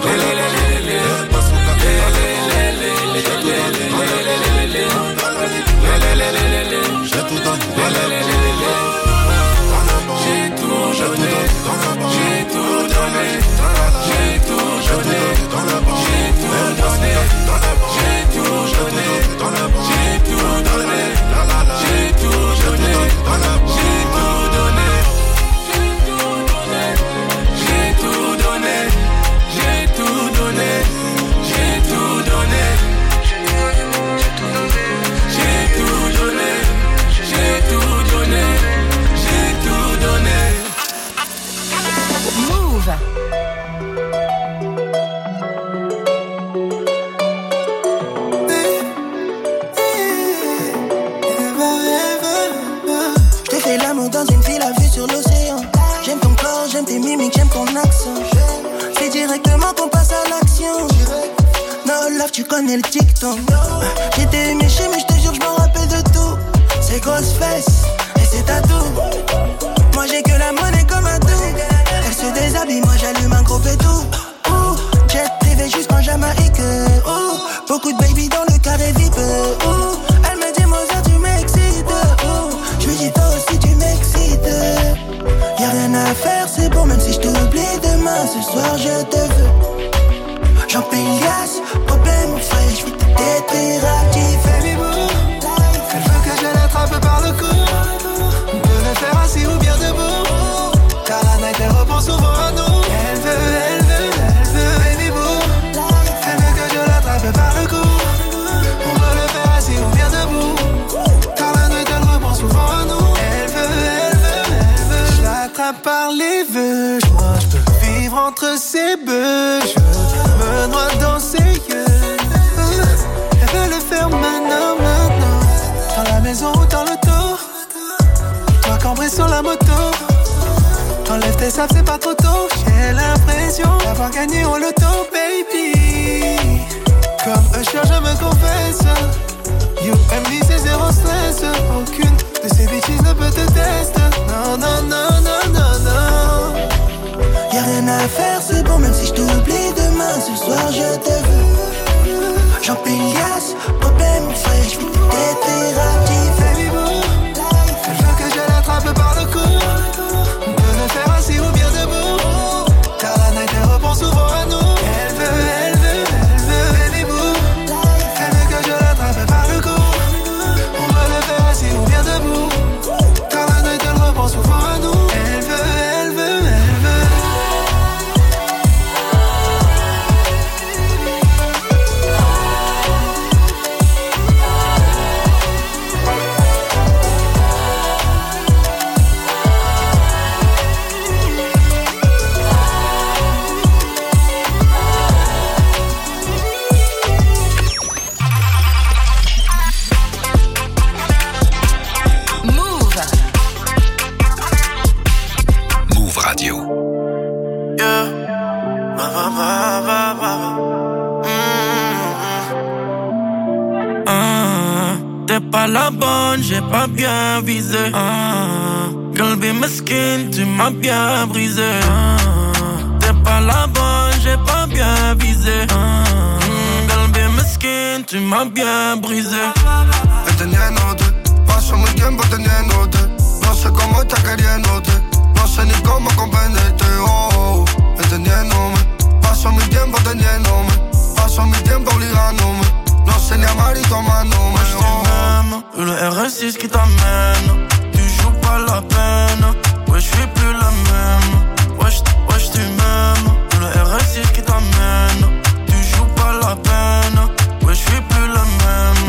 tu connais le dicton. J'étais méché mais je te jure je m'en rappelle de tout. C'est grosses fesses et c'est tatou. Moi j'ai que la monnaie comme un tout. Elle se déshabille, moi j'allume un gros pétou. Jet privé jusqu'en Jamaïque. Beaucoup de baby dans le carré VIP. Elle me dit Mozart tu m'excites. Je lui dis toi aussi tu m'excites. Y'a rien à faire c'est bon même si je t'oublie demain. Ce soir je te veux. J'en paye liasse, problème au frais, je vais te détruire à qui fait mes mots. Elle veut que je l'attrape par le cou. On peut le faire assis ou bien debout. Car la night elle reprend souvent à nous. Elle veut monter sur la moto. Enlève tes sables, c'est pas trop tôt. J'ai l'impression d'avoir gagné au loto, baby. Comme Usher, je me confesse. You and me, c'est zéro stress. Aucune de ces bitches ne peut te tester. Non, non, non, non, non, non. Y'a rien à faire, c'est bon, même si je t'oublie demain. Ce soir, je te veux. J'empile liasse, problème, frère, j'veux peut-être faire baby boo, je veux que je l'attrape par le cou. On peut le faire assis ou bien debout. Car la night, elle reprend souvent à nous. Elle veut, baby boo. Elle veut que je l'attrape par le cou. On peut le faire assis ou bien debout. Car la night, elle reprend souvent à nous. Elle veut. T'es pas la bonne, j'ai pas bien visé. Galbi mesquine, tu m'as bien brisé. T'es pas la bonne, j'ai pas bien visé. Galbi mesquine, tu m'as bien brisé. Entendiéndote, paso mi tiempo entendiéndote. No sé cómo estás queriéndote, no sé ni cómo comprenderte. Oh, entendiéndome, paso mi tiempo entendiéndome, paso mi tiempo obligándome. No sé ni amar y tomándome. Moi je le RS6 qui t'amène. Tu joues pas la peine. Ouais, j'suis plus la même. Wesh, tu m'aimes. Le RS6 qui t'amène. Tu joues pas la peine. Ouais, j'suis plus la même.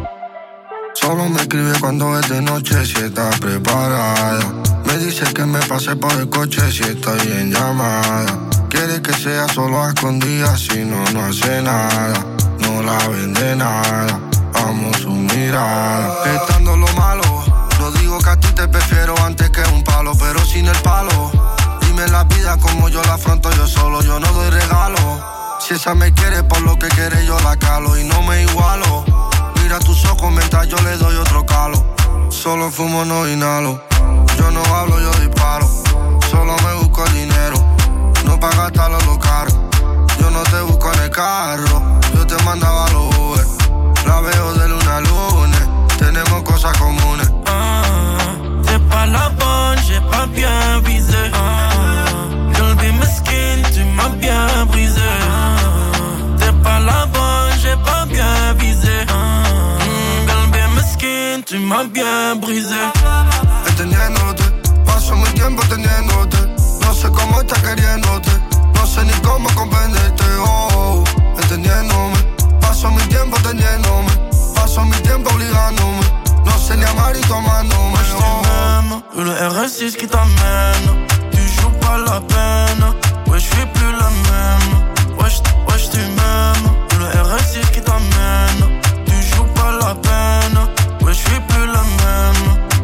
Solo me escribe cuando es de noche si estás preparada. Me dice que me pase por el coche si estoy en llamada. Quiere que sea solo a escondidas, si no, no hace nada. No la vende nada, amo su mirada. Estando lo malo, no digo que a ti te prefiero antes que un palo, pero sin el palo. Dime la vida como yo la afronto yo solo, yo no doy regalo. Si esa me quiere por lo que quiere yo la calo y no me igualo. Mira tus ojos mientras yo le doy otro calo. Solo fumo, no inhalo. Yo no hablo, yo disparo. Solo me busco el dinero, no pa' gastarlo lo caro. Yo no te busco en el carro, yo te mandaba los Uber. La veo de luna a lunes, tenemos cosas comunes. T'es pas la bonne, j'ai pas bien visé. Galbi mesquine, tu m'as bien brisé. T'es pas la bonne, j'ai pas bien visé. Galbi mesquine, tu m'as bien brisé. Entendiéndote, paso mi tiempo entendiéndote. No sé cómo estás queriéndote, no sé ni cómo comprenderte. Oh, entendiéndome, paso mi tiempo entendiéndome, paso mi tiempo obligándome. No sé ni amar y tomándome. Moi je le RS6 qui t'amène. Tu joues pas la peine. Ouais, j'suis plus la même. Wesh, tu m'aimes. Le RS6 qui t'amène. Tu joues pas la peine. Ouais, j'suis plus la même.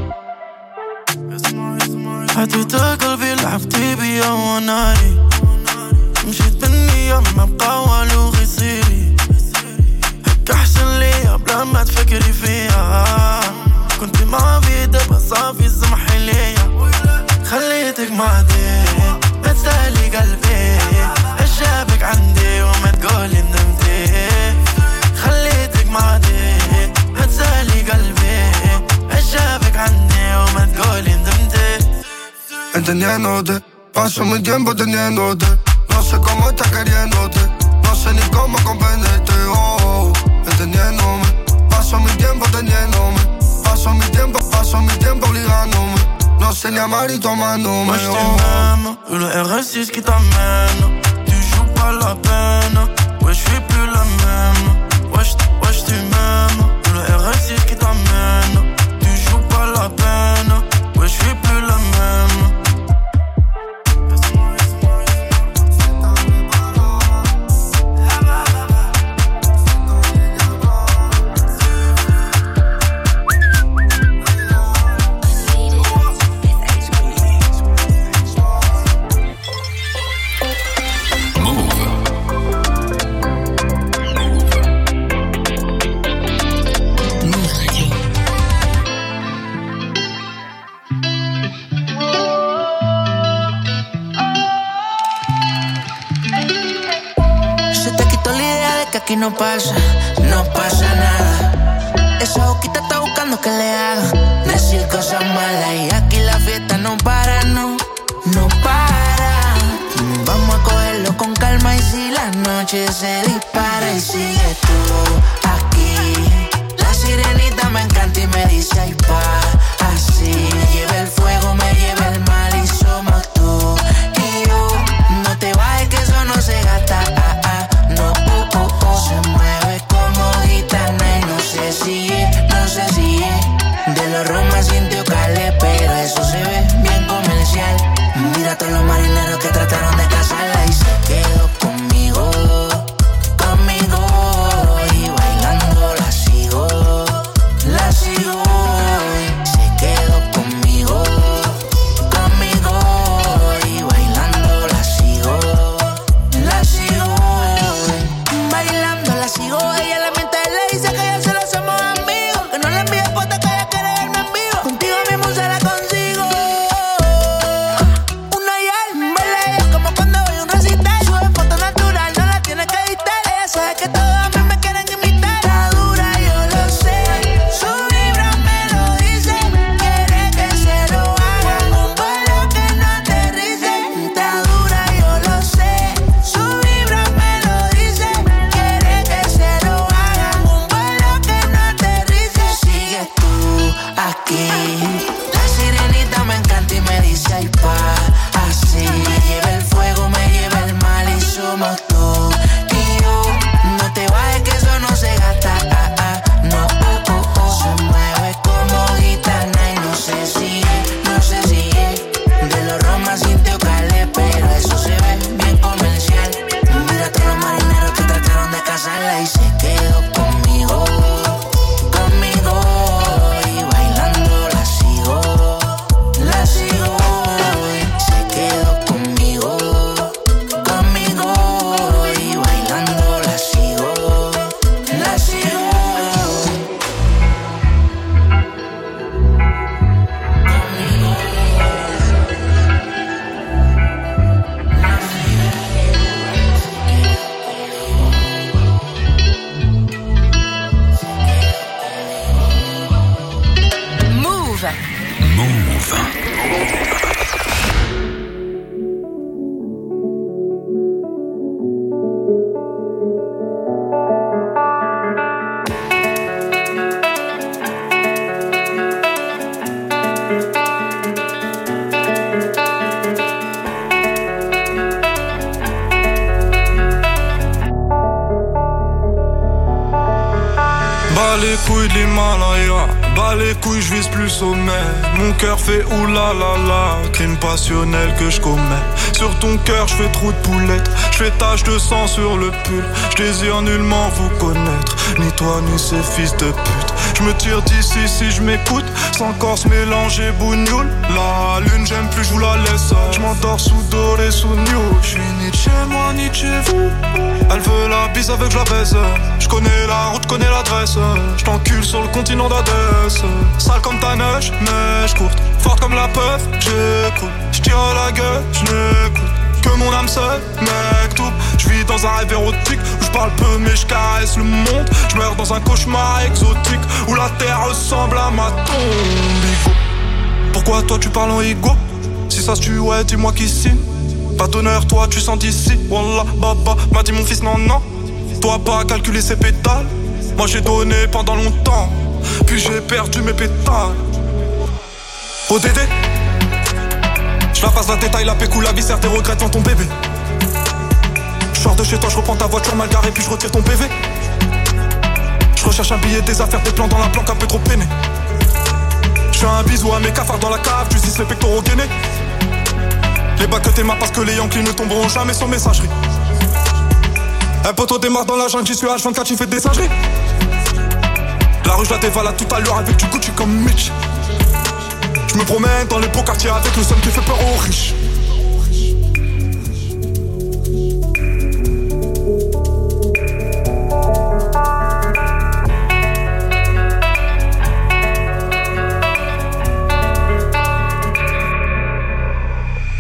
حتى قلبي لعبتي بيا وناري. مشيت بالنية ما بقى والو غير سيري. هيك أحسن ليا بلا ما تفكري فيها. كنت مع فيدا بس صافي سمحي ليا. خليتك معدي بتسالي قلبي. أشابك عندي وما تقولي ندمتي. خليتك معدي بتسالي قلبي. أشابك عندي وما تقولي ندمتي. Entendiéndote, paso mi tiempo entendiéndote. No sé cómo estás queriéndote, no sé ni cómo comprenderte. Oh, entendiéndome, paso mi tiempo entendiéndome, paso mi tiempo obligándome. No sé ni amar y tomándome. Moi je t'aime, le RS6 qui t'amène. Tu joues pas la peine, ouais j'suis plus la même. Wesh tu m'aimes, le RS6 qui t'amène. Tu joues pas la peine, ouais j'suis plus la même. no pasa nada. Esa boquita está buscando que le haga decir cosas malas y aquí la fiesta no para, no para. Vamos a cogerlo con calma y si la noche se dispara y sigues tú aquí. La sirenita me encanta y me dice ay pa, así. Me lleva el fuego, me lleva el mal y somos tú y yo. No te bajes que eso no se gasta, no, se mueve como gitana y no sé si es de los Romas sintió Calé, pero eso se ve bien comercial. Mira a todos los marineros que trataron de casarla y se quedó conmigo y bailando la sigo se quedó conmigo y bailando la sigo bailando la sigo. Ella la mente le dice que ya se lo hacemos amigos, que no le envíe fotos que ella quiere verme en vivo. Contigo mismo se la consigo. Una y baila como cuando voy a un recital. Sube foto natural, no la tiene que editar. Ella sabe que todos a mí me quieren imitar. Está dura, yo lo sé. Su vibra me lo dice. Quiere que se lo haga un vuelo que no aterrice. Está dura, yo lo sé. Su vibra me lo dice. Quiere que se lo haga un vuelo que no aterrice. Sigues tú aquí. La sirenita me encanta y me dice ay pa, así. Me lleva el fuego, me lleva el mal y somos tú y yo. No te bajes que eso no se gasta, no, se mueve como gitana y no sé si es de los Romas sintió Calé, pero eso se ve bien comercial. Mira a todos los marineros que trataron de casarla y se quedó conmigo y bailando la sigo se quedó conmigo y bailando la sigo Bas les couilles de l'Himalaya, bas les couilles, je vise plus sommet. Mon cœur fait oulala, crime passionnel que je commets. Sur ton cœur, je fais trou de poulette, je fais tache de sang sur le pull. Je désire nullement vous connaître, ni toi ni ces fils de pute. Je me tire d'ici si je m'écoute, sans corps mélanger bougnoule. La lune j'aime plus, je vous la laisse. Je m'endors sous doré, sous new. Je suis ni de chez moi ni de chez vous. Elle veut la bise avec je la baise. Je connais la route, connais l'adresse. Je t'encule sur le continent d'Adès. Sale comme ta neige, neige courte. Forte comme la peuf, j'écoute. Je tire la gueule, je n'écoute que mon âme seule, mec tout. Je vis dans un rêve érotique où je parle peu mais je caresse le monde. Je meurs dans un cauchemar exotique où la terre ressemble à ma tombe. Igo. Pourquoi toi tu parles en ego? Si ça se tue, ouais, dis-moi qui signe. Pas d'honneur, toi tu sens d'ici. Wallah, baba, m'a dit mon fils, non, non. Toi pas calculer ses pétales. Moi j'ai donné pendant longtemps, puis j'ai perdu mes pétales. ODD, je la passe la détail, la pécou, la viscère, tes regrets devant ton bébé. Je sors de chez toi, je reprends ta voiture mal garée, puis je retire ton PV. Je recherche un billet, des affaires, des plans dans la planque, un peu trop peiné. Je fais un bisou à mes cafards dans la cave, tu zis les pectoraux gainés. Les bacs que t'aimas parce que les Yankees ne tomberont jamais sans messagerie. Un poteau démarre dans la jungle, j'y suis H24, tu fais des singeries. La rue je la dévalade tout à l'heure avec du Gucci comme Mitch. Je me promène dans les beaux quartiers avec le somme qui fait peur aux riches.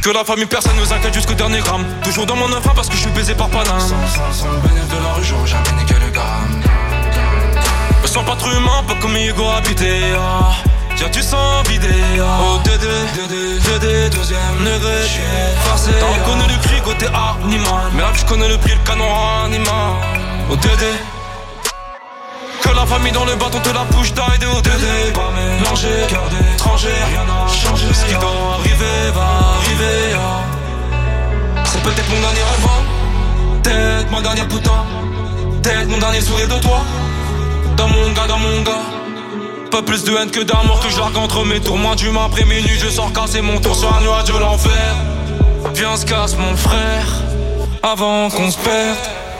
Que la famille personne nous inquiète jusqu'au dernier gramme. Toujours dans mon enfant parce que je suis baisé par Paname. Sans le bénéfice de la rue, j'aurais jamais niqué le gramme. Me sens pas trop humain, pas comme Hugo habité. Tiens, tu sens vidé. Oh Dédé, deuxième degré. Forcé. T'en connais le cri côté animal. Mais là je connais le prix, le canon animal. Oh Dédé. Que la famille dans le bâton te la push d'aide. Oh Dédé. Pas mélangé, cœur d'étranger. Rien n'a changé. Ce qui doit arriver va arriver. C'est peut-être mon dernier rêve. Peut-être mon dernier putain. Peut-être mon dernier sourire de toi. Dans mon gars. Pas plus de haine que d'amour que je largue entre mes tours. Moins d'humain après minuit, je sors casser mon tour sur un nuage de l'enfer. Viens se casse mon frère, avant qu'on se perde.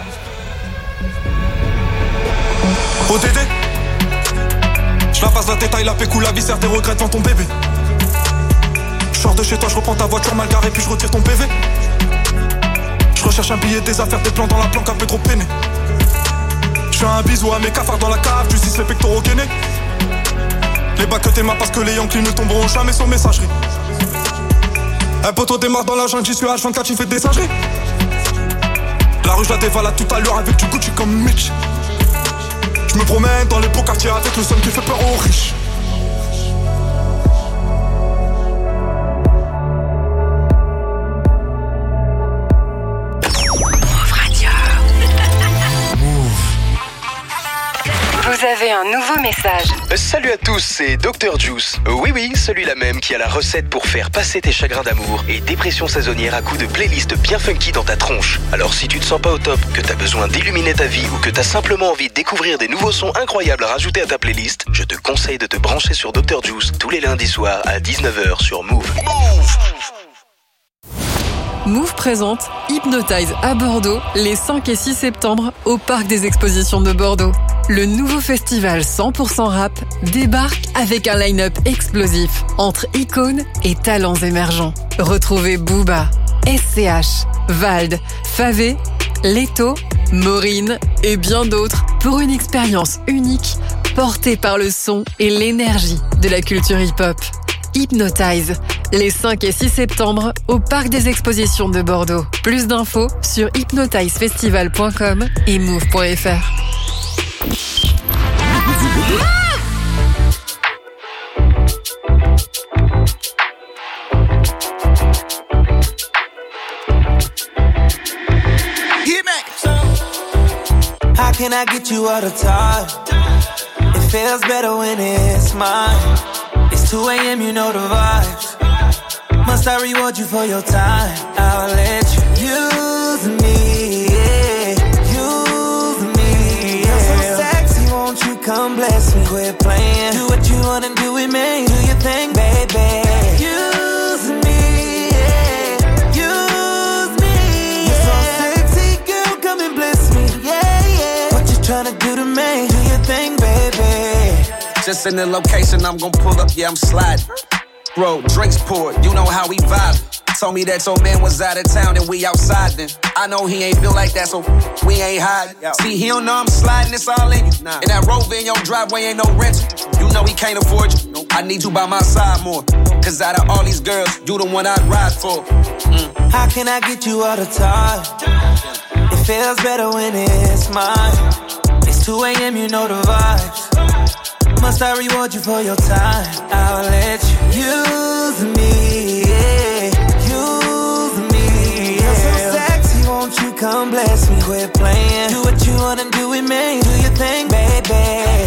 Oh Dédé, je la passe la détail, la pécou, la viscère, des regrets devant ton bébé. Je sors de chez toi, je reprends ta voiture mal garée, puis je retire ton PV. Je recherche un billet, des affaires, des plans dans la planque, un peu trop peiné. Je fais un bisou à mes cafards dans la cave, du 6 les pectoraux gainés. Les bacs que t'es marre parce que les Yankees ne tomberont jamais sur messagerie. Un poteau démarre dans la jungle, j'y suis H24, j'y fais des singeries. La rue je la dévalade tout à l'heure avec du Gucci comme Mitch. Je me promène dans les beaux quartiers avec le seum qui fait peur aux riches. Vous avez un nouveau message. Salut à tous, c'est Dr Juice. Oui, celui-là même qui a la recette pour faire passer tes chagrins d'amour et dépression saisonnière à coups de playlist bien funky dans ta tronche. Alors si tu te sens pas au top, que t'as besoin d'illuminer ta vie ou que t'as simplement envie de découvrir des nouveaux sons incroyables à rajouter à ta playlist, je te conseille de te brancher sur Dr Juice tous les lundis soirs à 19h sur Move. Move présente Hypnotize à Bordeaux les 5 et 6 septembre au Parc des Expositions de Bordeaux. Le nouveau festival 100% rap débarque avec un line-up explosif entre icônes et talents émergents. Retrouvez Booba, SCH, Vald, Favé, Leto, Maureen et bien d'autres pour une expérience unique portée par le son et l'énergie de la culture hip-hop. Hypnotize, les 5 et 6 septembre au Parc des Expositions de Bordeaux. Plus d'infos sur hypnotizefestival.com et move.fr. How can I get you all the time? It feels better when it's mine. It's 2 a.m., you know the vibes. Must I reward you for your time? I'll let you use me, yeah. Use me, yeah. You're so sexy, won't you come bless me? Quit playing, do what you wanna do with me. Do your thing, baby. Use me, yeah. Use me, yeah. You're so sexy, girl, come and bless me, yeah. What you tryna do to me? Do your thing, baby. Just in the location, I'm gon' pull up, yeah, I'm sliding. Bro, drinks poured, you know how we vibe. Told me that your man was out of town and we outside then. I know he ain't built like that, so we ain't hiding. See, he don't know I'm sliding, it's all in you. And that Rover in your driveway ain't no rental. You know he can't afford you. I need you by my side more. Cause out of all these girls, you the one I'd ride for. How can I get you all the time? It feels better when it's mine. It's 2 a.m., you know the vibes. Must I reward you for your time? I'll let you use me, yeah. Use me, yeah. You're so sexy, won't you come bless me? Quit playing, do what you wanna do with me. Do your thing, baby.